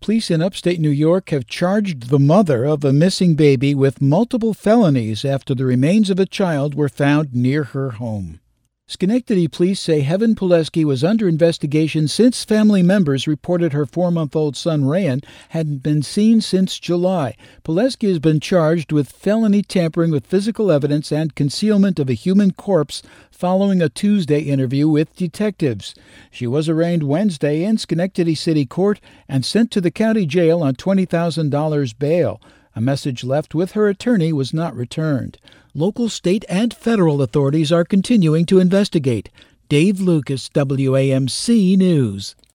Police in upstate New York have charged the mother of a missing baby with multiple felonies after the remains of a child were found near her home. Schenectady police say Heaven Pileski was under investigation since family members reported her 4-month-old son Rayan hadn't been seen since July. Pileski has been charged with felony tampering with physical evidence and concealment of a human corpse following a Tuesday interview with detectives. She was arraigned Wednesday in Schenectady City Court and sent to the county jail on $20,000 bail. A message left with her attorney was not returned. Local, state, and federal authorities are continuing to investigate. Dave Lucas, WAMC News.